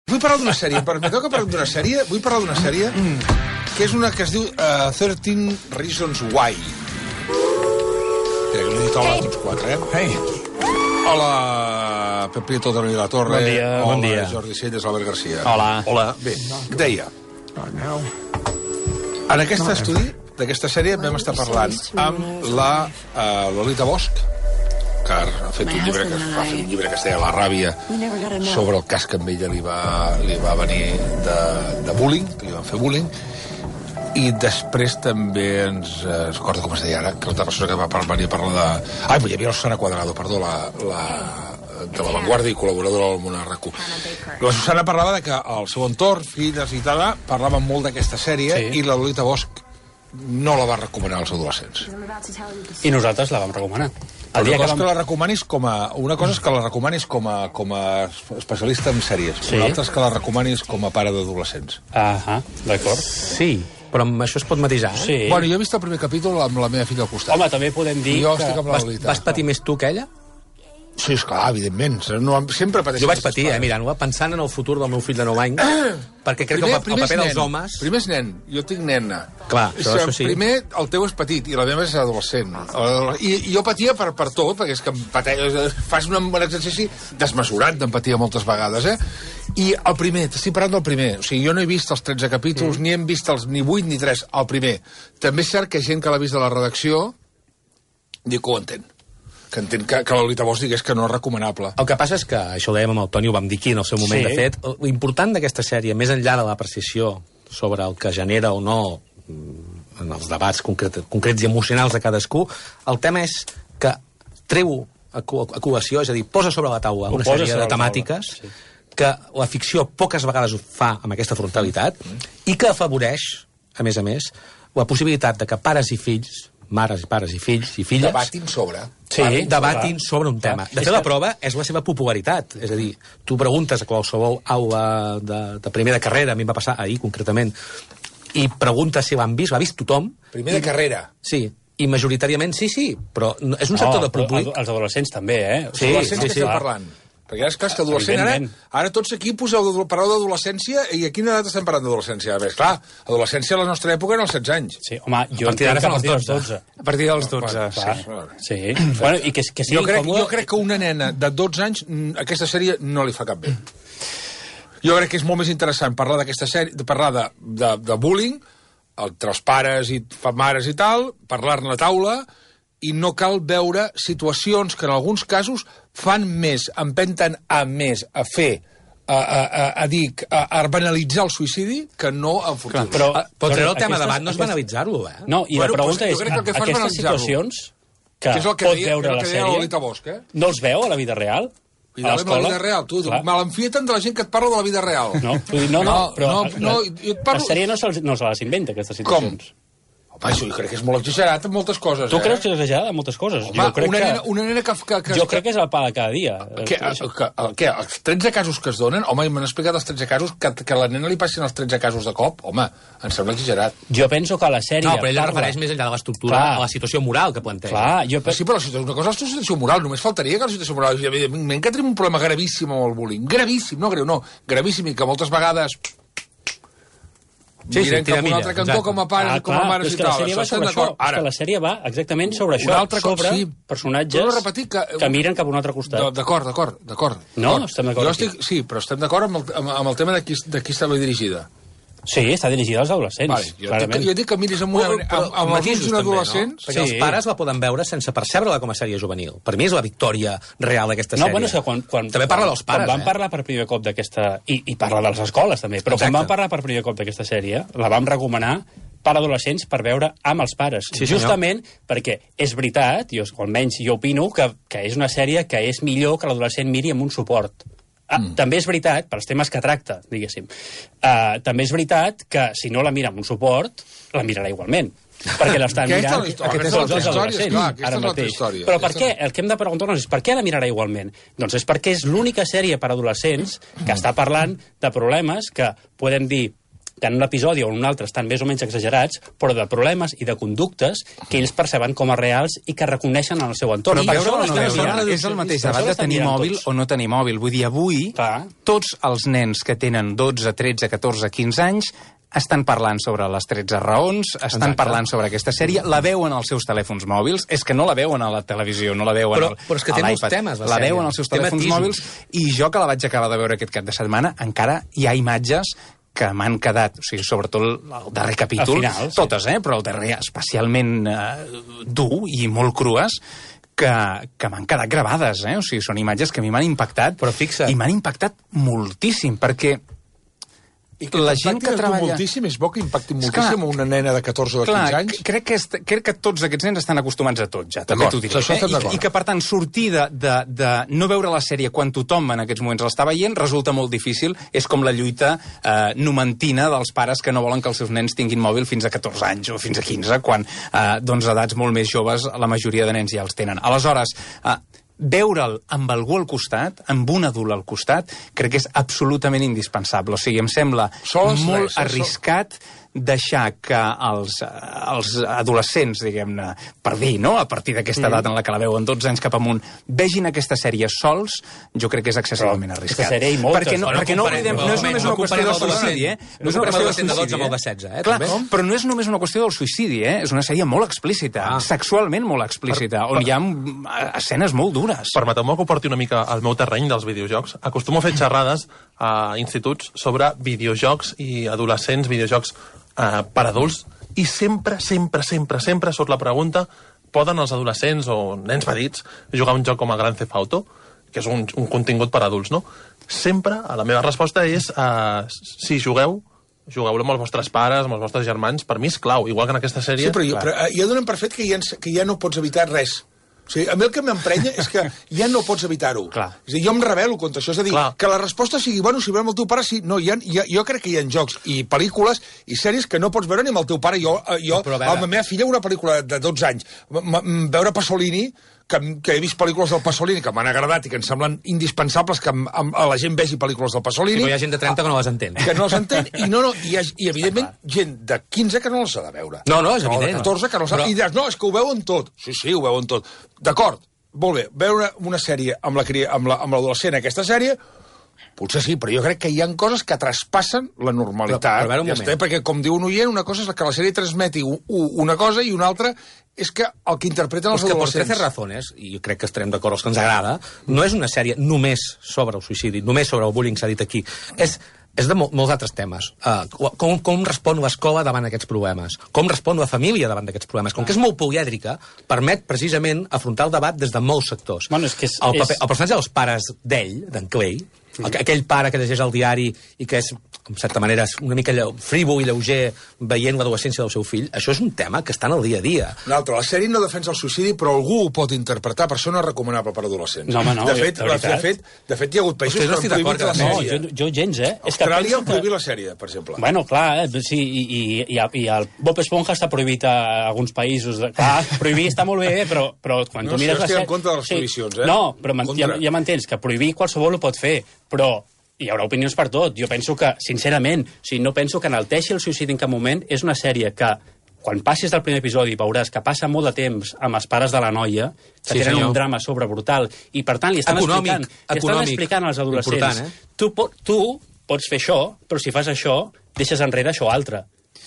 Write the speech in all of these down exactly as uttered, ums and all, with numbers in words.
Vull parlar d'una sèrie, em permeteu que parlem d'una sèrie? Vull parlar d'una sèrie que és una que es diu uh, thirteen Reasons Why. Crec que l'he dit hola a tots quatre, eh? Hey. Hola, Pep Prieto, Toni de la Torre. Bon dia, hola, bon dia. Jordi Celles, Albert Garcia. Hola. Hola. Bé, deia, en aquest estudi d'aquesta sèrie vam estar parlant amb la uh, Lolita Bosch, que ha fet un llibre que, va fer un llibre que es deia La ràbia, sobre el cas que amb ella li va, li va venir de, de bullying, que li van fer bullying, i després també ens... Eh, recordo com es deia ara, que l'altra persona que va par venir a parlar de... Ai, hi havia la Susana Cuadrado, perdó, la, la, de La Vanguardia i col·laboradora del Monarraco. La Susana parlava de que al seu entorn, filles i tal, parlaven molt d'aquesta sèrie, sí. I la Lolita Bosch no la va recomanar als adolescents. I nosaltres la vam recomanar. El dia una cosa que, vam... que la recomanis com a... Una cosa és que la recomanis com a, com a especialista en sèries. Sí. Una altra és que la recomanis com a pare d'adolescents. Ahà, d'acord. Sí, però amb això es pot matisar, eh? Sí. Bueno, jo he vist el primer capítol amb la meva filla al costat. Home, també podem dir jo que... estic amb la Vas, Lolita. vas patir més tu que ella? Sí, esclar, evidentment. No, sempre pateixo. Jo vaig patir, eh, mirant-ho, pensant en el futur del meu fill de nou anys, perquè crec primer, que el, el paper dels homes... Primer és nen, jo tinc nena. Clar, això, això sí. Primer, el teu és petit, i la meva és adolescent. I, i jo patia per, per tot, perquè és que pateix, fas un, un exercici desmesurat d'empatia moltes vegades, eh? I el primer, t'estic parlant del primer. O sigui, jo no he vist els tretze capítols, mm. ni hem vist els ni vuit ni tres, el primer. També és cert que gent que l'ha vist de la redacció diu que ho entén. Que entenc que, que la Lolita Bosch digués que no és recomanable. El que passa és que, això ho dèiem amb el Toni, ho vam dir aquí en el seu moment, sí. De fet, l'important d'aquesta sèrie, més enllà de la precisió sobre el que genera o no en els debats concret, concrets i emocionals de cadascú, el tema és que treu equació, és a dir, posa sobre la taula una sèrie de temàtiques sí. Que la ficció poques vegades ho fa amb aquesta frontalitat mm. I que afavoreix, a més a més, la possibilitat de que pares i fills, mares i pares i fills i filles... Debatin sobre. Sí, Parlin debatin sobre, sobre un tema. De fet, la prova és la seva popularitat. És a dir, tu preguntes a qualsevol aula de, de primer de carrera, a mi em va passar ahir concretament, i preguntes si l'han vist, l'ha vist tothom. Primer de carrera? Sí, i majoritàriament sí, sí, però és un sector no, de públic... Els adolescents també, eh? Els sí, adolescents sí, que sí, estem parlant. Perquè ara és clar que adolescent, ara, ara tots aquí poseu de, parleu d'adolescència, i a quina edat estem parlant d'adolescència? A més, clar, adolescència a la nostra època eren els setze anys. Sí, home, jo entenc que a partir dels dotze. A partir dels dotze, clar, sí. Sí. Bueno, i que, que sigui jo crec, incòmode... Jo crec que una nena de dotze anys aquesta sèrie no li fa cap bé. Jo crec que és molt més interessant parlar d'aquesta sèrie, de parlar de, de, de bullying entre els pares i mares i tal, parlar-ne a taula, i no cal veure situacions que en alguns casos fan més, empenten a més, a fer, a, a, a, a dir, a, a banalitzar el suïcidi que no a enfortir-lo. Però, però, però el tema aquestes, debat no és banalitzar-lo, eh? No, i bueno, la pregunta pues, és, que aquestes situacions que, que pot deia, veure la sèrie, la Bosch, eh? No els veu a la vida real? A la vida real, tu, malenfieten de la gent que et parla de la vida real. No, no, no, però no, no, no, parlo... la sèrie no se, no se les inventa, aquestes situacions. Com? Home, això jo crec que és molt exagerat en moltes coses, tu eh? creus que és exagerat en moltes coses? Home, jo crec una, que... nena, una nena que... que, que jo crec que és el pa de cada dia. Que, que, que, els tretze casos que es donen, home, m'han explicat els tretze casos, que, que a la nena li passin els tretze casos de cop, home, em sembla exagerat. Jo penso que la sèrie... No, però ella parla... refereix més enllà de l'estructura a la situació moral que planteja. Clar, jo... Però sí, però una cosa és la situació moral, només faltaria que la situació moral... Evidentment que tenim un problema gravíssim amb el bullying, gravíssim, no greu, no, gravíssim, i que moltes vegades... Sí, miren sí, cap a un altre cantó, com a pares i com a mares i tal. És que la sèrie va exactament sobre això, sobre sí, personatges repetir, que, que miren cap a un altre costat. D'acord, d'acord, d'acord. No? Estem d'acord aquí. Estic, sí, però estem d'acord amb, el, amb, amb el tema de qui, de qui estava dirigida. Sí, està dirigida als adolescents, vale, jo, dic, jo dic que miris amb, una, amb, amb els ulls d'un adolescent... No? Perquè sí. Els pares la poden veure sense percebre-la com a sèrie juvenil. Per mi és la victòria real d'aquesta no, sèrie. Bueno, és que quan, quan, també parla dels pares, quan van eh? parlar per primer cop d'aquesta... I, I parla de les escoles, també. Però Exacte. Quan van parlar per primer cop d'aquesta sèrie, la vam recomanar per adolescents per veure amb els pares. Sí, justament perquè és veritat, jo, almenys jo opino, que, que és una sèrie que és millor que l'adolescent miri amb un suport. Ah, mm. També és veritat, pels temes que tracta, diguéssim, uh, també és veritat que si no la mira amb un suport, la mirarà igualment. Perquè l'estan mirant... Aquest és l'altra història, esclar, aquesta és l'altra història. Però per què? El que hem de preguntar-nos és per què la mirarà igualment? Doncs és perquè és l'única sèrie per adolescents que està parlant de problemes que podem dir que en un episodi o en un altre estan més o menys exagerats, però de problemes i de conductes que ells perceben com a reals i que reconeixen en el seu entorn. Però veure-ho o no veure és el mateix debat de tenir mòbil o no tenir mòbil. Vull dir, avui, Clar. tots els nens que tenen dotze, tretze, catorze, quinze anys estan parlant sobre les tretze raons, estan Exacte. parlant sobre aquesta sèrie, la veuen als seus telèfons mòbils, és que no la veuen a la televisió, no la veuen però, al, però és que té molts temes, la, la veuen als seus telèfons mòbils, i jo que la vaig acabar de veure aquest cap de setmana, encara hi ha imatges que m'han quedat, o sigui, sobretot el darrer capítol, final, totes, sí. eh, però el darrer especialment eh, dur i molt crues, que, que m'han quedat gravades, eh? O sigui, són imatges que a mi m'han impactat, però fixa. i m'han impactat moltíssim, perquè I que la gent que treballa... moltíssim, és bo que impacti moltíssim una nena de catorze o quinze anys. Crec que, est... crec que tots aquests nens estan acostumats a tot, ja, també t'ho diré. Eh? I, I que, per tant, sortir de, de, de no veure la sèrie quan tothom en aquests moments l'està veient resulta molt difícil. És com la lluita eh, numentina dels pares que no volen que els seus nens tinguin mòbil fins a catorze anys o fins a quinze, quan, eh, doncs, a edats molt més joves, la majoria de nens ja els tenen. Aleshores, eh, veure'l amb algú al costat, amb un adult al costat, crec que és absolutament indispensable. O sigui, em sembla Sols molt res, arriscat sol... deixar que els, els adolescents, diguem-ne, per dir, no?, a partir d'aquesta edat en la que la veuen dotze anys cap amunt, vegin aquesta sèrie sols, jo crec que és excessivament arriscat. Aquesta sèrie i moltes. Perquè no, perquè no, oblidem, no és només una qüestió del suïcidi, eh? No és una qüestió del suïcidi, amb el de setze, eh? Clar, però no és només una qüestió del suïcidi, eh? És una sèrie molt explícita, sexualment molt explícita, on hi ha escenes molt dures. Permeteu-me que ho porti una mica al meu terreny dels videojocs. Acostumo a fer xerrades a instituts sobre videojocs i adolescents, videojocs Uh, per adults, i sempre, sempre, sempre, sempre surt la pregunta: poden els adolescents o nens petits jugar un joc com a Grand Theft Auto, que és un, un contingut per adults, no? Sempre, la meva resposta és uh, si jugueu, jugueu amb els vostres pares, amb els vostres germans, per mi és clau, igual que en aquesta sèrie. Sí, però, jo, però uh, ja donem per fet que ja, que ja no pots evitar res. O sigui, a mi el que m'emprenya és que ja no pots evitar-ho. És a dir, jo em rebel·lo contra això. És a dir, Clar. que la resposta sigui, bueno, si veiem el teu pare, sí. No, hi ha, hi ha, jo crec que hi ha jocs i pel·lícules i sèries que no pots veure ni amb el teu pare. Jo, jo amb la meva filla, una pel·lícula de dotze anys, veure Pasolini, que, que he vist pel·lícules del Pasolini que m'han agradat i que em semblen indispensables que amb, amb, a la gent vegi pel·lícules del Pasolini. Sí, però hi ha gent de trenta que no les entén. Que no les entén, i, no, no, i, i evidentment gent de quinze que no les ha de veure. No, no, és evident. O de catorze que no les ha de veure. I diràs, no, és que ho veuen tot. Sí, sí, ho veuen tot. D'acord, molt bé, veure una sèrie amb l'adolescent, la, aquesta sèrie, potser sí, però jo crec que hi ha coses que traspassen la normalitat. Però, però ja està, perquè, com diu un oient, una cosa és que la sèrie transmeti una cosa i una altra és que el que interpreten els pues adolescents... Que per trece razones, i jo crec que estarem d'acord els que ens agrada, no és una sèrie només sobre el suïcidi, només sobre el bullying, s'ha dit aquí. És, és de mol, molts altres temes. Uh, com, com respon l'escola davant d'aquests problemes? Com respon la família davant d'aquests problemes? Com que és molt polièdrica, permet precisament afrontar el debat des de molts sectors. Bueno, és que és, el, paper, és... el personatge dels pares d'ell, d'en Clay, sí. aquell pare que llegeix el diari i que és, en certa manera, una mica frívol i lleuger veient l'adolescència del seu fill, això és un tema que està en el dia a dia. Un altre, la sèrie no defensa el suïcidi, però algú ho pot interpretar, per això no és recomanable per adolescents. No, home, no, de, fet, de, de, fet, de fet, hi ha hagut països que han prohibit la sèrie. No, jo, jo gens, eh? Austràlia ha prohibit la sèrie, per exemple. Bueno, clar, eh? sí, i, i, i, i el Bob Esponja està prohibit a alguns països. Clar, prohibir està molt bé, però, però quan no, tu mires la sèrie... No, estic en contra de les prohibicions, sí. eh? No, però ja, ja m'entens, que prohibir qualsevol ho pot fer, però hi haurà opinions per tot. Jo penso que, sincerament, o sigui, no penso que enalteixi el suïcidi en cap moment. És una sèrie que, quan passis del primer episodi, veuràs que passa molt de temps amb els pares de la noia, que sí, tenen senyor. un drama sobre brutal, i per tant li estan econòmic, explicant, li estan explicant als adolescents, eh? tu, po tu pots fer això, però si fas això, deixes enrere això altre.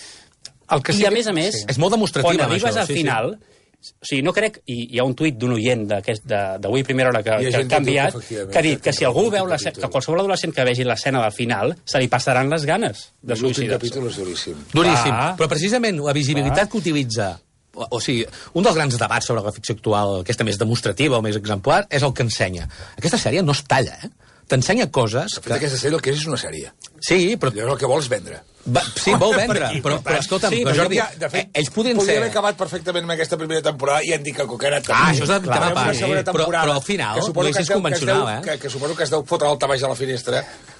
El que sí I a més a més, sí. és molt demostratiu, quan arribes al sí, final... Sí. O sigui, no crec... I hi ha un tuit d'un oient d'avui primera hora que, que ha canviat, que, que ha dit que si algú veu la que qualsevol adolescent que vegi l'escena del final, se li passaran les ganes de suïcidar-se. L'últim capítol és duríssim. Duríssim. Ah. Però precisament la visibilitat ah. que utilitza... O, o sigui, un dels grans debats sobre la ficció actual, aquesta més demostrativa o més exemplar, és el que ensenya. Aquesta sèrie no es talla, eh? T'ensenya coses... De fet, que... aquesta sèrie el que és és una sèrie. Sí, però... Llavors el que vols vendre. Va, sí, vol vendre, però, però escolta'm, sí, però Jordi, ja, de fet, ells podien podria ser... haver acabat perfectament amb aquesta primera temporada i han dit que el Coquera... Ah, això és el tema part, sí, però, però al final no és convencional, que, eh? Que, que suposo que es deu fotre l'alta baix de la finestra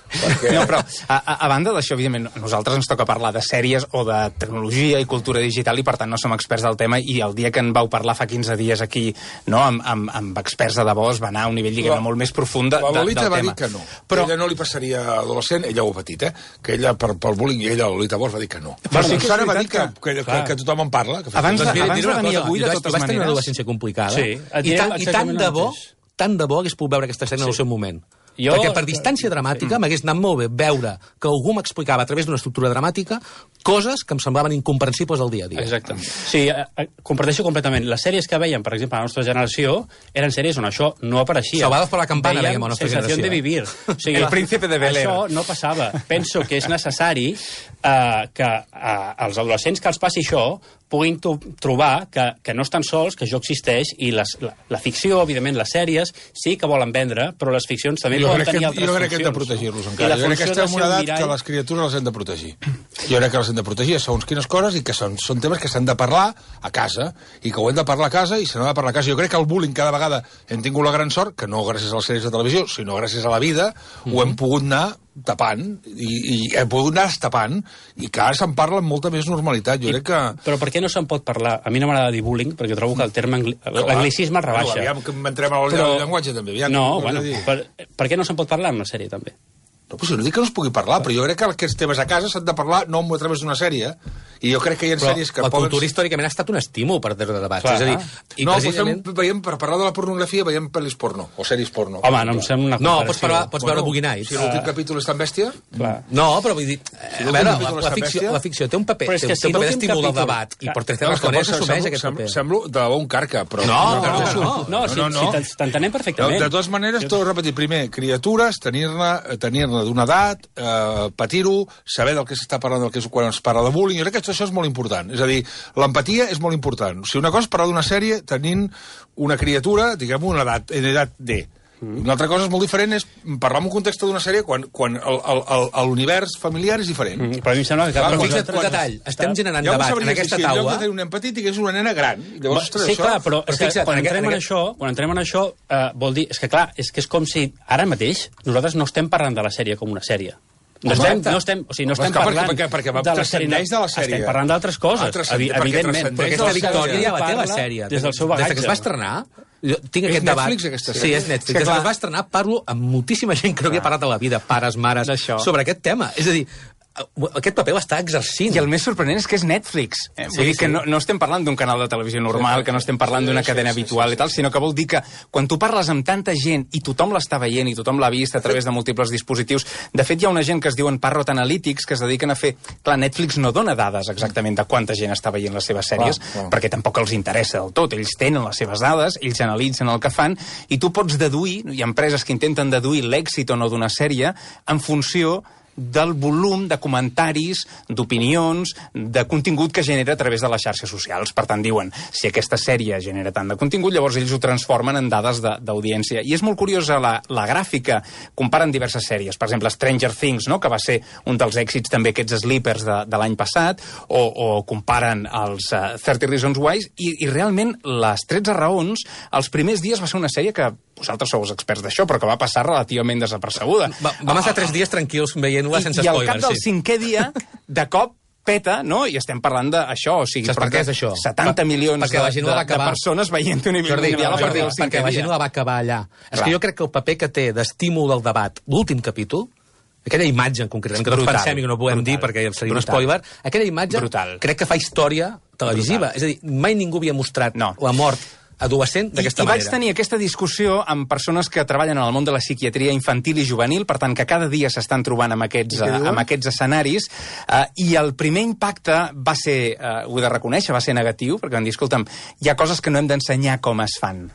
Perquè... No, però a, a, a banda d'això, evidentment, a nosaltres ens toca parlar de sèries o de tecnologia i cultura digital i, per tant, no som experts del tema, i el dia que en vau parlar fa quinze dies aquí, no, amb, amb, amb experts de debò, es va anar a un nivell, diguem, molt més profund de, de, del tema. La Lolita va dir que no. Però ella no li passaria adolescent, ella ho ha patit, eh? Que ella, per, pel bullying, ella, la Lolita Bosch, va dir que no. Però sí que encara va dir que, que, que, que tothom en parla. Que abans, doncs, abans de venir avui, de totes maneres... Vaig tenir una adolescència complicada, sí, i, tan, i tant de bo, tant de bo hagués pogut veure aquesta escena sí. en el seu moment. Jo... Perquè per distància dramàtica sí. m'hagués anat molt bé veure que algú m'explicava a través d'una estructura dramàtica coses que em semblaven incomprensibles al dia a dia. Exactament. Sí, eh, comparteixo completament. Les sèries que veiem, per exemple, a la nostra generació, eren sèries on això no apareixia. Salvados per la campana, veiem, veiem a la nostra generació. De vivir. O sigui, el príncipe de Bel-Air. Això no passava. Penso que és necessari eh, que eh, els adolescents que els passi això puguin trobar que, que no estan sols, que això existeix, i les, la, la ficció, evidentment, les sèries, sí que volen vendre, però les ficcions també jo poden tenir que, altres jo crec funcions. que hem de protegir-los encara. Jo crec que estem en una edat que les criatures les hem de protegir. Jo crec que les hem de protegir, segons quines coses, i que són, són temes que s'han de parlar a casa, i que ho hem de parlar a casa, i se n'ha de parlar a casa. Jo crec que el bullying cada vegada hem tingut la gran sort, que no gràcies a les sèries de televisió, sinó gràcies a la vida, mm-hmm. ho hem pogut anar tapant, i, i hem pogut anar estapant, i que ara se'n parla amb molta més normalitat. Jo I, crec que... Però per què no se'n pot parlar? A mi no m'agrada dir bullying, perquè trobo que el terme angli... l'anglicisme rebaixa. Bueno, aviam, que entrem al però... llenguatge, també. Aviam, no, bueno, per, per què no se'n pot parlar en una sèrie, també? No, però si no dic que no es pugui parlar, però jo crec que aquests temes a casa s'han de parlar no a través d'una sèrie, i jo crec que hi ha però sèries que la poden... cultura històricament ha estat un estímul per de debats. Clar, és a dir, i no, precisament... però veiem, per parlar de la pornografia, veiem pel·lis porno, o sèries porno. Home, no em sembla una comparació. No, pots, parlar, pots veure bueno, Boogie Nights. Si l'últim uh... capítol és tan bèstia... Clar. No, però vull dir... Si a veure, la, la, ficció, la ficció té un paper, té, té un paper d'estímul del debat, i per tres razones assumeix aquest paper. Semblo de debò un carca, però... No, no, si t'entenem perfectament. De totes maneres, t'ho he repetit, primer, criatures, tenir-ne d'una edat, Uh, patir-ho, saber del que s'està parlant del que és quan es parla de bullying, jo crec que tot això és molt important. És a dir, l'empatia és molt important. O sigui, una cosa és parlar d'una sèrie tenint una criatura, diguem, una edat, en edat D. Una altra cosa és molt diferent és parlar en un context d'una sèrie quan, quan l'univers familiar és diferent. Mm, però a mi em sembla que... Clar, però fixa't un detall, estem generant debat en aquesta taula... En lloc de tenir un nen petit, digués una nena gran. Llavors, ostres, sí, això... clar, però, però fixa't, quan, entrem en això, quan entrem en això, eh, vol dir... És que, clar, és que és com si ara mateix nosaltres no estem parlant de la sèrie com una sèrie. No estem, no estem, o sigui, no estem parlant perquè, perquè, perquè de la sèrie, de la sèrie. Estem parlant d'altres coses, evidentment. Però aquesta Victòria ja la té, la sèrie. Des del seu bagatge. Des que es va estrenar, jo tinc és aquest debat... Netflix, aquesta sèrie? Sí, és Netflix. Des que es va estrenar parlo amb moltíssima gent que no havia parlat a la vida, pares, mares, sobre aquest tema. És a dir, aquest paper l'està exercint. I el més sorprenent és que és Netflix. Eh? Vull sí, dir que sí. no, no estem parlant d'un canal de televisió normal, sí, que no estem parlant d'una sí, cadena sí, habitual sí, sí. i tal, sinó que vol dir que quan tu parles amb tanta gent i tothom l'està veient i tothom l'ha vist a través de múltiples dispositius, de fet hi ha una gent que es diuen Parrot Analytics que es dediquen a fer... Clar, Netflix no dona dades exactament de quanta gent està veient les seves sèries, clar, clar. perquè tampoc els interessa del tot. Ells tenen les seves dades, ells analitzen el que fan, i tu pots deduir, hi ha empreses que intenten deduir l'èxit o no d'una sèrie en funció del volum de comentaris, d'opinions, de contingut que genera a través de les xarxes socials. Per tant, diuen, si aquesta sèrie genera tant de contingut, llavors ells ho transformen en dades d'audiència. I és molt curiosa la, la gràfica. Comparen diverses sèries. Per exemple, Stranger Things, no?, que va ser un dels èxits també aquests sleepers de, de l'any passat, o, o comparen els uh, thirty Reasons Why, i, i realment les tretze raons, els primers dies va ser una sèrie que vosaltres sou els experts d'això, però que va passar relativament desapercebuda. Va, vam estar tres dies tranquils veient-la sense I, spoilers. I al cap del sí. cinquè dia, de cop, peta, no? I estem parlant d'això, o sigui... Saps per què és això? setanta milions de, de, de persones veient una Jordi, mundial a partir del cinquè dia. Perquè la gent la va acabar allà. Clar. És que jo crec que el paper que té d'estímul del debat, l'últim capítol, aquella imatge en concret, que tots pensem i que no podem brutal, dir perquè seria un spoiler, aquella imatge brutal. Crec que fa història televisiva. Brutal. És a dir, mai ningú havia mostrat no. la mort adolescent d'aquesta manera. I vaig tenir aquesta discussió amb persones que treballen en el món de la psiquiatria infantil i juvenil, per tant, que cada dia s'estan trobant amb aquests, uh, amb aquests escenaris, uh, i el primer impacte va ser, uh, ho he de reconèixer, va ser negatiu, perquè van dir, escolta'm, hi ha coses que no hem d'ensenyar com es fan,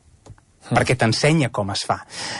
mm. perquè t'ensenya com es fa.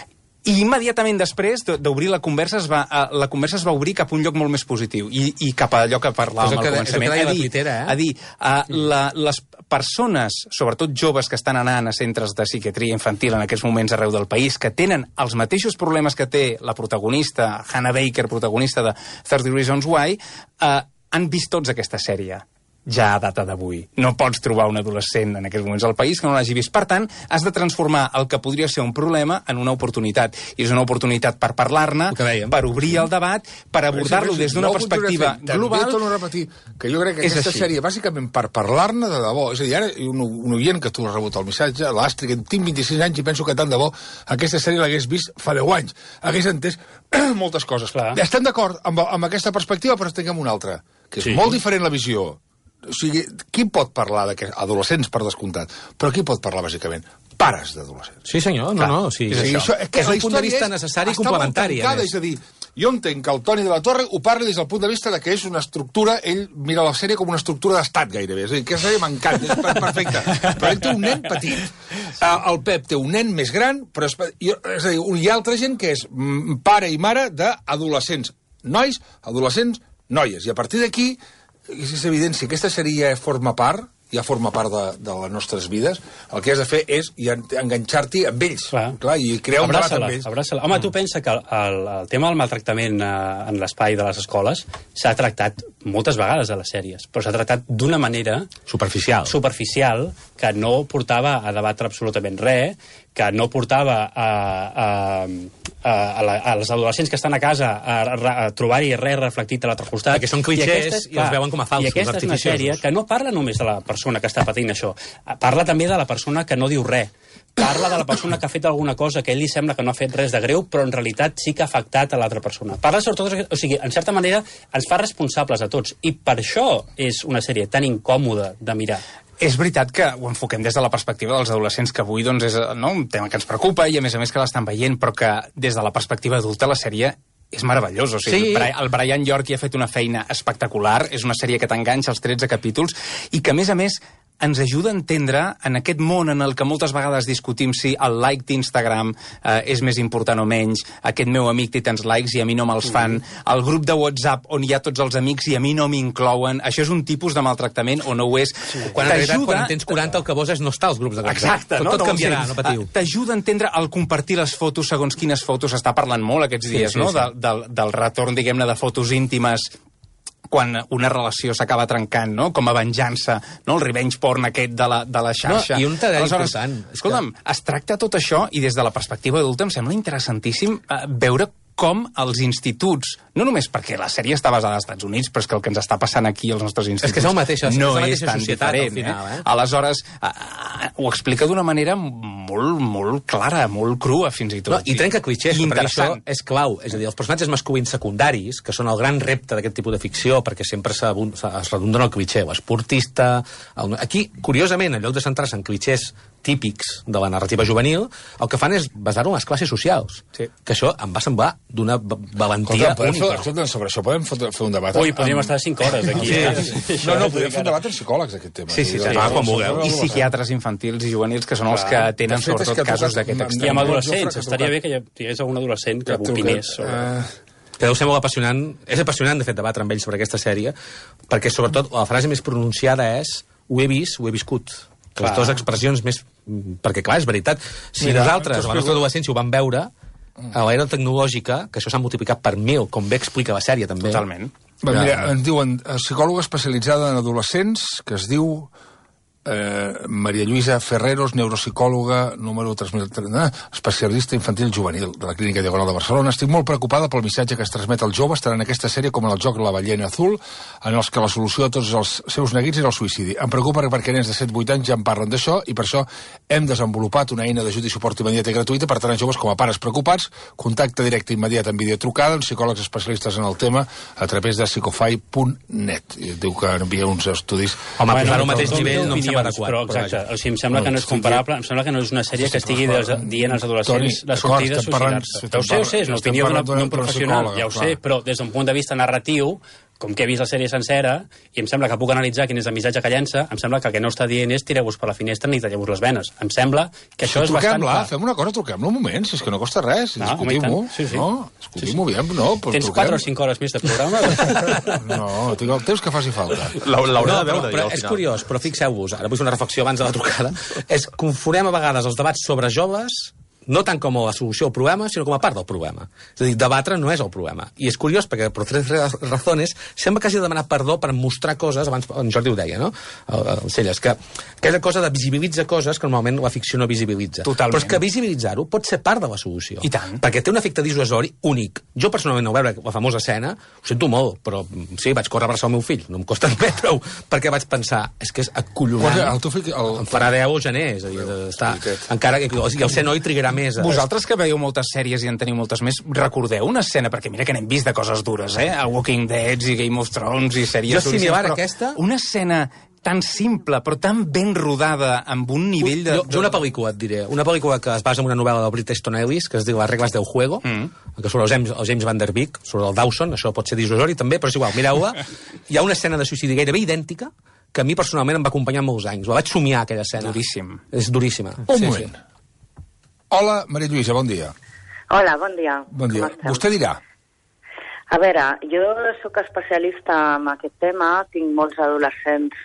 I immediatament després d'obrir la conversa, es va, uh, la conversa es va obrir cap a un lloc molt més positiu, i, i cap a allò que parlàvem al començament. A dir, Twitter, eh? a dir uh, la, les persones, sobretot joves que estan anant a centres de psiquiatria infantil en aquests moments arreu del país, que tenen els mateixos problemes que té la protagonista, Hannah Baker, protagonista de thirty Reasons Why, uh, han vist tots aquesta sèrie. ja a data d'avui. No pots trobar un adolescent en aquests moments al país que no l'hagi vist. Per tant, has de transformar el que podria ser un problema en una oportunitat. I és una oportunitat per parlar-ne, per obrir el debat, per abordar-lo des d'una perspectiva global. També torno a repetir que jo crec que aquesta sèrie, bàsicament per parlar-ne de debò, és a dir, ara un, un oient que tu has rebut el missatge, l'Astrid, que tinc vint-i-sis anys i penso que tant de bo aquesta sèrie l'hagués vist fa deu anys. Hagués entès moltes coses. Clar. Estem d'acord amb, amb aquesta perspectiva, però tinguem una altra, que és sí. molt diferent la visió. O sigui, qui pot parlar d'aquests adolescents, per descomptat? Però qui pot parlar, bàsicament? Pares d'adolescents. Sí, senyor, no, no. Sí, és, això. Això, que és un punt de vista necessari i complementari. Tancada, és a dir, jo entenc que el Toni de la Torre ho parli des del punt de vista de que és una estructura, ell mira la sèrie com una estructura d'estat gairebé, és a dir, que la sèrie m'encanta, és perfecte. Però ell té un nen petit. El Pep té un nen més gran, però és, és a dir, hi ha altra gent que és pare i mare d'adolescents. Nois, adolescents, noies. I a partir d'aquí és evident, si aquesta sèrie ja forma part, ja forma part de, de les nostres vides, el que has de fer és enganxar-t'hi amb ells. Clar. Clar, i crear un debat amb ells. Abraça-la. Home, tu pensa que el, el tema del maltractament eh, en l'espai de les escoles s'ha tractat moltes vegades a les sèries, però s'ha tractat d'una manera superficial. superficial que no portava a debatre absolutament res, que no portava a, a, a, a, la, als adolescents que estan a casa a, a, a trobar-hi res reflectit a l'altre costat. Perquè són clichés i, i els veuen com a falsos, I aquesta és una sèrie que no parla només de la persona que està patint això, parla també de la persona que no diu res, parla de la persona que ha fet alguna cosa que a ell li sembla que no ha fet res de greu, però en realitat sí que ha afectat a l'altra persona. Parla sobretot, o sigui, en certa manera ens fa responsables a tots, i per això és una sèrie tan incòmoda de mirar. És veritat que ho enfoquem des de la perspectiva dels adolescents, que avui doncs, és no, un tema que ens preocupa i a més a més que l'estan veient, però que des de la perspectiva adulta la sèrie és meravellós. O sigui, sí. El Brian York hi ha fet una feina espectacular, és una sèrie que t'enganxa els tretze capítols i que a més a més ens ajuda a entendre en aquest món en el que moltes vegades discutim si el like d'Instagram eh, és més important o menys, aquest meu amic té tants likes i a mi no me'ls fan, el grup de WhatsApp on hi ha tots els amics i a mi no m'inclouen, això és un tipus de maltractament o no ho és. Sí. Quan en realitat, quan tens quaranta, el que vols és no estar als grups de WhatsApp. Exacte, tot, no? tot no, canviarà, sí. no patiu. T'ajuda a entendre el compartir les fotos segons quines fotos, s'està parlant molt aquests dies, sí, sí, no? Sí. Del, del, del retorn, diguem-ne, de fotos íntimes quan una relació s'acaba trencant, no? Com a venjança, no? El revenge porn aquest de la, de la xarxa. No, i un tall important. Escolta'm, que... es tracta tot això i des de la perspectiva adulta em sembla interessantíssim eh, veure com els instituts, no només perquè la sèrie està basada als Estats Units, però és que el que ens està passant aquí als nostres instituts és que és el mateix, és no és, és tan societat, diferent. Final, eh? Eh? Aleshores, eh, eh, ho explica d'una manera molt, molt clara, molt crua, fins i tot. No, I trenca clichés, perquè això és clau. És a dir, els personatges masculins secundaris, que són el gran repte d'aquest tipus de ficció, perquè sempre es redunda en el cliché, l'esportista... El... Aquí, curiosament, en lloc de centrar-se en clichés típics de la narrativa juvenil, el que fan és basar-ho en les classes socials. Sí. Que això em va semblar d'una valentia escolta, única. Fer, escolta, sobre això podem fer un debat... Ui, podríem amb... estar cinc hores aquí. Sí, eh? sí. No, no, podríem fer un debat amb psicòlegs, aquest tema. Sí, sí, sí, va, quan vulgueu. I psiquiatres infantils i juvenils, que són els que tenen sobretot casos d'aquest extrem. I amb adolescents, estaria bé que hi hagués algun adolescent que opinés sobre... Que deu ser molt apassionant. És apassionant, de fet, debatre amb ells sobre aquesta sèrie, perquè, sobretot, la frase més pronunciada és ho he vist, ho he viscut. Clar. Les dues expressions més... Perquè, clar, és veritat. Si Mira, nosaltres, a la nostra adolescència, ho vam veure, a l'era tecnològica, que això s'ha multiplicat per mil, com bé explica la sèrie, també. Totalment. Va, mira, ens diuen psicòloga especialitzada en adolescents, que es diu eh, Maria Lluïsa Ferreros, neuropsicòloga, número tres mil trenta, especialista infantil juvenil de la Clínica Diagonal de Barcelona. Estic molt preocupada pel missatge que es transmet als joves tant en aquesta sèrie com en el joc La ballena azul, en els que la solució a tots els seus neguits és el suïcidi. Em preocupa perquè nens de set vuit anys ja en parlen d'això i per això hem desenvolupat una eina d'ajut i suport immediat i gratuïta per tant a joves com a pares preocupats, contacte directe immediat en videotrucada amb psicòlegs especialistes en el tema a través de psicofy punt net. I diu que envia uns estudis... Home, bueno, posar-ho al mateix nivell no em sembla adequat. Però, exacte, o sigui, em sembla no, que no és comparable, em sembla que no és una sèrie que estigui dient als adolescents la sortida de suïcidar-se. Ja ho sé, ho sé, és una opinió d'un professional, ja ho sé, però des d'un punt de vista narratiu, com que he vist la sèrie sencera, i em sembla que puc analitzar quin és el missatge que llença, em sembla que el que no està dient és tireu-vos per la finestra ni talleu-vos les venes. Em sembla que això és bastant clar. Fem una cosa, truquem-lo un moment, si és que no costa res, discutim-ho. Sí, sí. No, discutim-ho bien, no? Tens quatre o cinc hores més de programa? No, tinc el temps que faci falta. L'haurà de veure, però és curiós, però fixeu-vos, ara vull fer una reflexió abans de la trucada, és confonem a vegades els debats sobre joves no tant com a solució al problema, sinó com a part del problema. És a dir, debatre no és el problema. I és curiós perquè, per tres razones, sembla que hagi de demanar perdó per mostrar coses, abans en Jordi ho deia, no? El, el Celles, que aquella cosa de visibilitzar coses que normalment la ficció no visibilitza. Totalment. Però és que visibilitzar-ho pot ser part de la solució. I tant. Perquè té un efecte dissuasori únic. Jo, personalment, no veure la famosa escena, ho sento molt, però sí, vaig córrer a abraçar el meu fill, no em costa remetre-ho, perquè vaig pensar, és que és acollonant. El teu fill... El... Em farà deu o gener, és a dir, està... encara que i el ser noi trigarà més. Vosaltres que veieu moltes sèries i en teniu moltes més, recordeu una escena, perquè mira que n'hem vist de coses dures, eh? A Walking Dead i Game of Thrones i sèries jo duríssimes, similar però aquesta... una escena tan simple, però tan ben rodada, amb un nivell de... Jo, jo una pel·lícula et diré, una pel·lícula que es basa en una novel·la del Bret Easton Ellis, que es diu Les regles del juego, mm. que sobre el James, el James Van Der Beek, sobre el Dawson, això pot ser dissuasori també, però és igual, mireu-la. Hi ha una escena de suïcidi gairebé idèntica, que a mi personalment em va acompanyar molts anys. La vaig somiar, aquella escena. Duríssim. És duríssima. Un sí, moment. Sí. Hola, Maria Lluïsa, bon dia. Hola, bon dia. Bon dia. Vostè dirà. A veure, jo sóc especialista en aquest tema, tinc molts adolescents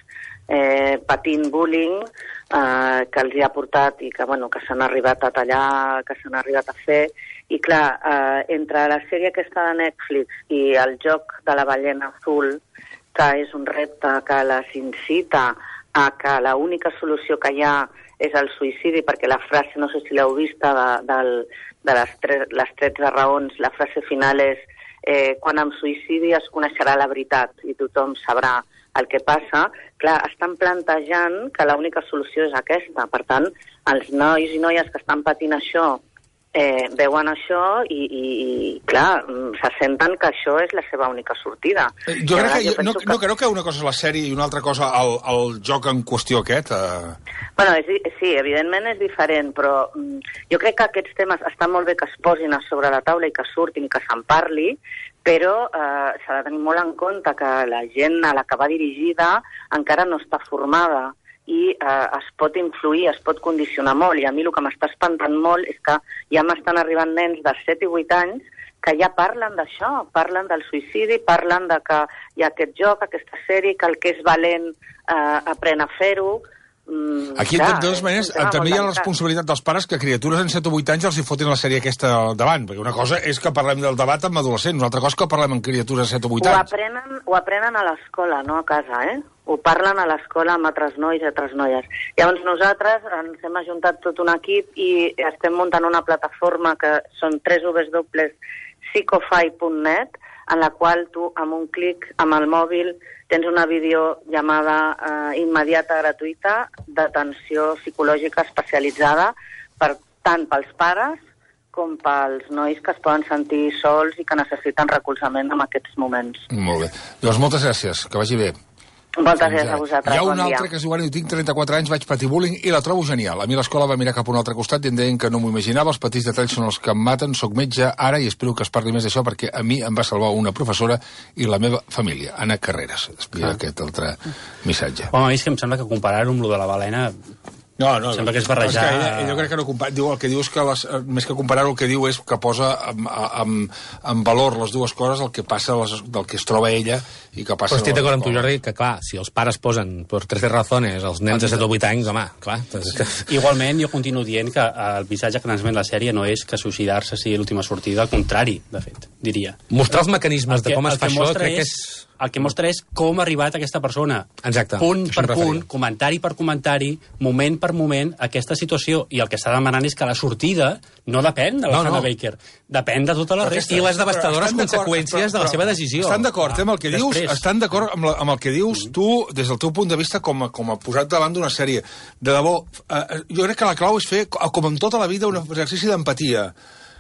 eh, patint bullying eh, que els hi ha portat i que, bueno, que s'han arribat a tallar, que s'han arribat a fer. I clar, eh, entre la sèrie aquesta de Netflix i el joc de la ballena azul, que és un repte que les incita a que l'única solució que hi ha és el suïcidi, perquè la frase, no sé si l'heu vista, de, de, de les, tre les tretze raons, la frase final és eh, quan em suïcidi es coneixerà la veritat i tothom sabrà el que passa. Clar, estan plantejant que l'única solució és aquesta. Per tant, els nois i noies que estan patint això eh, veuen això i, i, i, clar, se senten que això és la seva única sortida. Eh, jo crec que, jo no, que... no creu que una cosa és la sèrie i una altra cosa el, el joc en qüestió aquest? Eh... Bueno, és, sí, evidentment és diferent, però mm, jo crec que aquests temes estan molt bé que es posin a sobre la taula i que surtin i que se'n parli, però eh, s'ha de tenir molt en compte que la gent a la que va dirigida encara no està formada i eh, es pot influir, es pot condicionar molt. I a mi el que m'està espantant molt és que ja m'estan arribant nens de set i vuit anys que ja parlen d'això, parlen del suïcidi, parlen de que hi ha aquest joc, aquesta sèrie, que el que és valent eh, aprèn a fer-ho. Mm, Aquí, clar, de totes maneres, també hi ha la responsabilitat dels pares que criatures en set o vuit anys els hi fotin la sèrie aquesta davant, perquè una cosa és que parlem del debat amb adolescents, una altra cosa és que parlem amb criatures de set o vuit ho anys. Aprenen, ho aprenen a l'escola, no a casa, eh? Ho parlen a l'escola amb altres nois i altres noies. Llavors nosaltres ens hem ajuntat tot un equip i estem muntant una plataforma que són w w w punt psicofy punt net, en la qual tu, amb un clic amb el mòbil, tens una videollamada eh, immediata, gratuïta, d'atenció psicològica especialitzada, per tant pels pares com pels nois que es poden sentir sols i que necessiten recolzament en aquests moments. Molt bé. Doncs moltes gràcies, que vagi bé. Moltes gràcies a vosaltres, Hi ha un bon altre dia. que es diu, bueno, jo tinc trenta-quatre anys, vaig patir bullying i la trobo genial. A mi l'escola va mirar cap a un altre costat i em deien que no m'ho imaginava, els petits detalls són els que em maten, soc metge ara i espero que es parli més d'això perquè a mi em va salvar una professora i la meva família, Anna Carreras. Explica ah. aquest altre missatge. Home, a mi és que em sembla que comparar-ho amb lo de la balena... No, no, sembla que és barrejar... És que ella, ella crec que no compara, diu, el que diu és que les, més que comparar-ho, el que diu és que posa en, en, en valor les dues coses, el que passa les, del que es troba ella i que passa... Però estic d'acord amb tu, Jordi, que clar, si els pares posen per tres razones els nens de set o vuit anys, home, clar... Sí. Igualment, jo continuo dient que el missatge que transmet la sèrie no és que suïcidar-se sigui l'última sortida, al contrari, de fet, diria. Mostrar els mecanismes que, de com es fa això, crec que és... El que mostra és com ha arribat aquesta persona. Exacte. Punt per punt, comentari per comentari, moment per moment, aquesta situació. I el que està demanant és que la sortida no depèn de la no, Hannah no. Baker, depèn de tota la resta. I les devastadores conseqüències de la seva decisió. Estan d'acord, eh, amb el que dius, estan d'acord amb, amb el que dius tu, des del teu punt de vista, com a, com a posat davant d'una sèrie. De debò, eh, jo crec que la clau és fer, com en tota la vida, un exercici d'empatia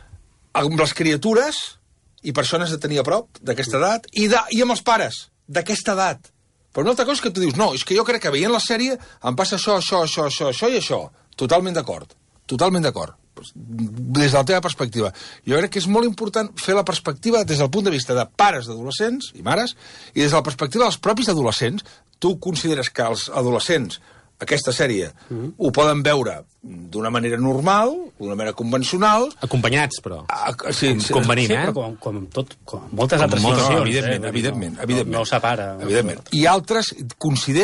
amb les criatures i persones de tenir a prop d'aquesta edat, i, de, i amb els pares d'aquesta edat. Però una altra cosa és que tu dius, no, és que jo crec que veient la sèrie em passa això, això, això, això, això i això. Totalment d'acord, totalment d'acord. Des de la teva perspectiva. Jo crec que és molt important fer la perspectiva des del punt de vista de pares d'adolescents i mares, i des de la perspectiva dels propis adolescents. Tu consideres que els adolescents aquesta sèrie mm-hmm. ho poden veure d'una manera normal, d'una manera convencional... Acompanyats, però. A, sí, sí, convenint, sí, eh? però com, com, tot, com moltes com altres molt, situacions. No, evidentment, eh? evidentment, no, evidentment. No, no separa. Evidentment. I altres consideren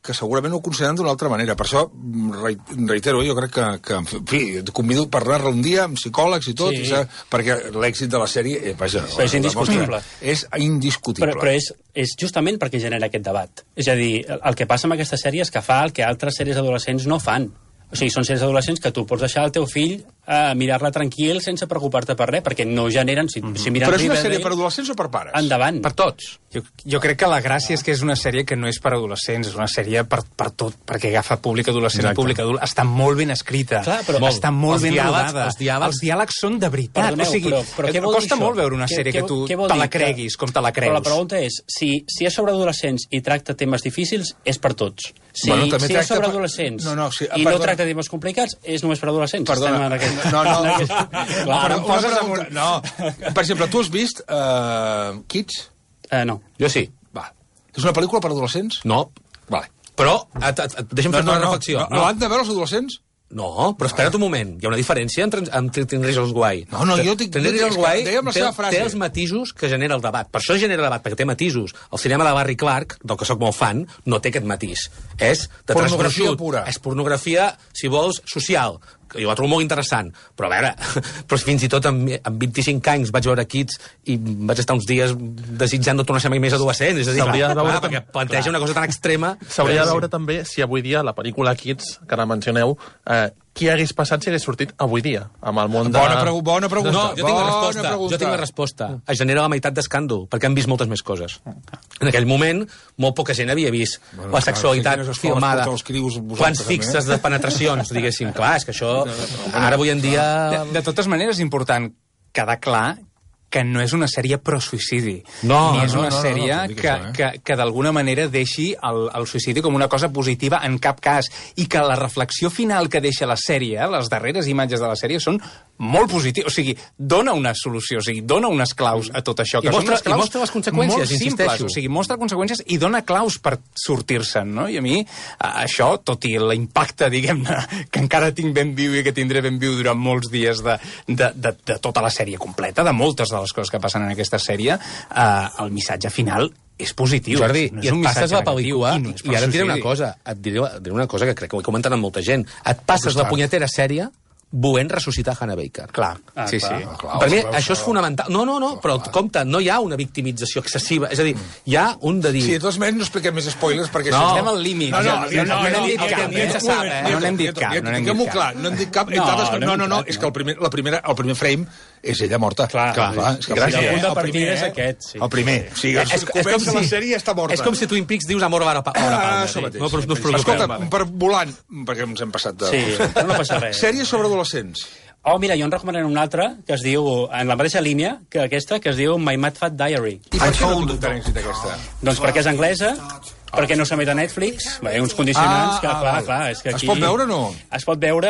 que segurament ho consideren d'una altra manera. Per això, reitero, jo crec que, que en fi, et convido a parlar-ne un dia amb psicòlegs i tot, sí. i saber, perquè l'èxit de la sèrie, eh, vaja, però és indiscutible. És indiscutible. Però, però és, és justament perquè genera aquest debat. És a dir, el que passa amb aquesta sèrie és que fa el que altres sèries adolescents no fan. O sigui, són sèries adolescents que tu pots deixar el teu fill a mirar-la tranquil sense preocupar-te per res, perquè no generen... Si, mm-hmm. si miren Però és una sèrie per adolescents o per pares? Endavant. Per tots. Jo, jo crec que la gràcia és que és una sèrie que no és per adolescents, és una sèrie per, per tot, perquè agafa públic adolescent i públic adult. Està molt ben escrita, clar, però molt. està molt els ben diàlegs, rodada. Els diàlegs... els diàlegs són de veritat. Perdoneu, o sigui, però, però què vol costa dir molt veure una què, sèrie què, que tu te la creguis com te la creus. Però la pregunta és, si, si és sobre adolescents i tracta temes difícils, és per tots. Si, bueno, si és sobre per... adolescents no, no, sí, i perdona. no tracta temes complicats, és només per adolescents. Perdona. Aquest... No, no. Clar, Però, una pregunta, no. Per exemple, tu has vist uh, Kids? Uh, no. Jo sí. Va. És una pel·lícula per adolescents? No. Vale. Però, et, et, et, deixa'm no, fer no, una no, reflexió. No, no, no han de veure els adolescents? No, però espera't un moment. Hi ha una diferència entre, entre Ten Reasons Why. No, no, jo dic... Ten Reasons Why dèiem la seva frase. Té els matisos que genera el debat. Per això genera el debat, perquè té matisos. El cinema de Barry Clark, del que sóc molt fan, no té aquest matís. És de pornografia pura. És pornografia, si vols, social. Que jo la trobo molt interessant, però a veure, però fins i tot amb, amb vint-i-cinc anys vaig veure Kids i vaig estar uns dies desitjant no tornar a ser mai més adolescent, és a dir, s'hauria de veure, perquè planteja clar. Una cosa tan extrema. S'hauria de veure també si avui dia la pel·lícula Kids, que ara mencioneu, eh, què hagués passat si hagués sortit avui dia amb el món de... Bona, pregu bona pregunta. No, jo tinc la resposta. Pregunta. Jo tinc la resposta. Es genera la meitat d'escàndol, perquè han vist moltes més coses. En aquell moment, molt poca gent havia vist bueno, la sexualitat clar, filmada. Quants fixes de penetracions, diguéssim. Clar, és que això, ara avui en dia... De, de totes maneres, és important quedar clar que no és una sèrie pro-suïcidi. No, ni és no, una no, sèrie no, no, no que, això, eh? que, que d'alguna manera deixi el, el suïcidi com una cosa positiva en cap cas. I que la reflexió final que deixa la sèrie, les darreres imatges de la sèrie, són molt positives. O sigui, dona una solució, o sigui, dona unes claus a tot això. Que I, mostra, són i mostra les conseqüències, molt simples, insisteixo. o sigui, mostra conseqüències i dona claus per sortir-se'n, no? I a mi, això, tot i l'impacte, diguem-ne, que encara tinc ben viu i que tindré ben viu durant molts dies de, de, de, de tota la sèrie completa, de moltes de les coses que passen en aquesta sèrie, eh, el missatge final és positiu. Jordi, no i et passes la pel·lícula i, no i ara et diré una cosa, et diré, et diré una cosa que crec que ho he comentat amb molta gent. Et passes la punyetera sèrie volent ressuscitar Hannah Baker. Clar, ah, sí, clar. sí. Ah, clar, per mi clar, això és fonamental. No, no, no, però compte, no hi ha una victimització excessiva. És a dir, hi ha un de dir... Sí, de totes maneres no expliquem més spoilers perquè... No. Estem al límit. No, no, no, no, no n'hem dit cap. ja se sap, eh? No n'hem dit cap. No n'hem dit clar, no hem dit cap. No, No, no, no, és que el primer, la primera, el primer frame és ella morta. Clar, clar. És que Gràcies. el El punt de primer, partida és eh? aquest, sí. El primer. O sigui, És- és com comença la si- sèrie i està morta. És com si Twin Peaks dius amor a la Ah, palma. això mateix. No, però no us preocupeu. Escolta, per volant, perquè ens hem passat de... Sí, però no passa res. Sèries sobre adolescents. Oh, mira, jo en recomanaré una altra que es diu, en la mateixa línia que aquesta, que es diu My Mad Fat Diary. I per què no ha tingut èxit aquesta? Doncs perquè és anglesa, perquè no s'emet a Netflix, bé, uns condicionants Ah, que, ah, clar, val. clar, és que Es aquí... pot veure o no? Es pot veure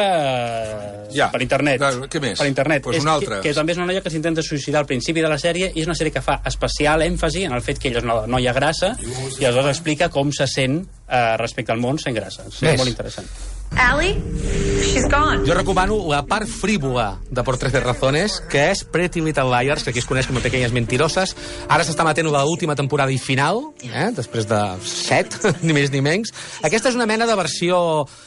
eh, Ja. per internet. Clar, què més? Per internet. Pues és una altra. Que, que també és una noia que s'intenta suïcidar al principi de la sèrie i és una sèrie que fa especial èmfasi en el fet que ella és una noia grassa i aleshores explica com se sent eh, respecte al món sent grassa. És Més. molt interessant. Allie? She's gone. Jo recomano la part frívola de Por Trece Razones, que és Pretty Little Liars, que aquí es coneix com a Pequeñas Mentiroses. Ara s'està matent la última temporada i final, eh? Després de set, ni més ni menys. Aquesta és una mena de versió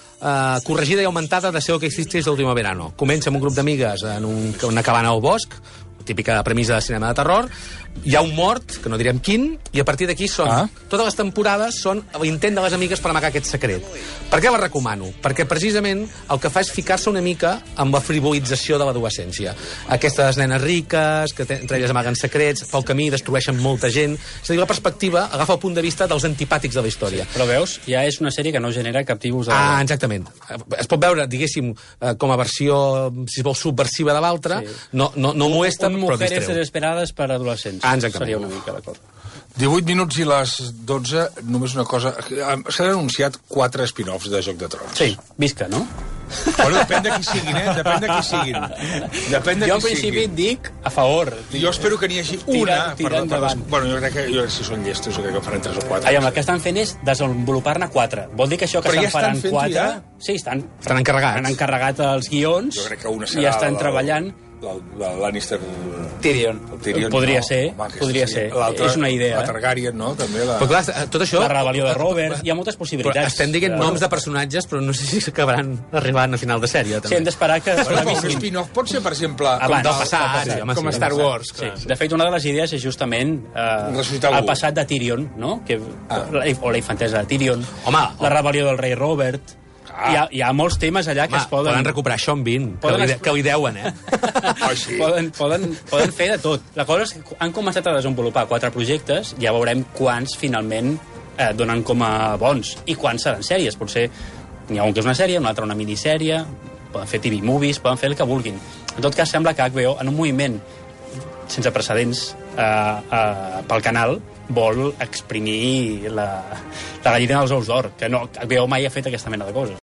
eh, corregida i augmentada de Sé lo que hicisteis el último verano. Comença amb un grup d'amigues en un, una cabana al bosc, típica premissa de cinema de terror, hi ha un mort, que no direm quin, i a partir d'aquí són... Ah. Totes les temporades són l'intent de les amigues per amagar aquest secret. Per què la recomano? Perquè precisament el que fa és ficar-se una mica amb la frivolització de l'adolescència. Aquestes nenes riques, que entre elles amaguen secrets, pel camí destrueixen molta gent... És a dir, la perspectiva agafa el punt de vista dels antipàtics de la història. Però veus, ja és una sèrie que no genera cap tipus de... Ah, exactament. Es pot veure, diguéssim, com a versió, si es vol, subversiva de l'altra, sí. no, no, no molesta, un, un però Mujeres distreu. desesperades per adolescents. Ah, exactament. Seria una mica la cosa. divuit minuts i les dotze, només una cosa... S'han anunciat quatre spin-offs de Joc de Trons. Sí, visca, no? Bueno, depèn de qui siguin, eh? Depèn de qui siguin. Depèn de Jo qui al principi siguin. et dic a favor. Jo espero que n'hi hagi Tira- una... tira per, endavant. per, bueno, jo crec que jo, si són llestos, jo crec que faran tres o quatre. Ai, home, el que estan fent és desenvolupar-ne quatre. Vol dir que això que Però se'n ja estan faran fent-ho, quatre... ja? Sí, estan, Estan encarregats. Han encarregat els guions Jo crec que una serà i estan la- treballant. el Lannister... Tyrion. Tyrion podria no, ser, home, podria sí. ser. És una idea. La Targaryen, no? També la... Però clar, tot això... La rebel·lió de Robert, hi ha moltes possibilitats. Però estem dient uh, noms de personatges, però no sé si s'acabaran arribant a final de sèrie, també. Sí, hem d'esperar que... Bueno, un spin-off pot ser, per exemple... Abans, com passat, sí, home, com a sí, Star passat. Wars. Sí. De fet, una de les idees és justament eh, el passat de Tyrion, no? Que, ah. la, o la infantesa de Tyrion, Home, la rebel·lió del rei Robert... Hi ha, hi ha molts temes allà que home, es poden... Poden recuperar Sean Bean, que, Poden li, es- que li deuen, eh? Oh, sí. poden, poden, poden fer de tot. La cosa és que han començat a desenvolupar quatre projectes, ja veurem quants finalment eh, donen com a bons i quants seran sèries. Potser n'hi ha un que és una sèrie, un altre una minissèrie, poden fer T V movies, poden fer el que vulguin. En tot cas, sembla que H B O, en un moviment sense precedents eh, eh, pel canal, vol exprimir la, la gallina dels ous d'or, que no, H B O mai ha fet aquesta mena de coses.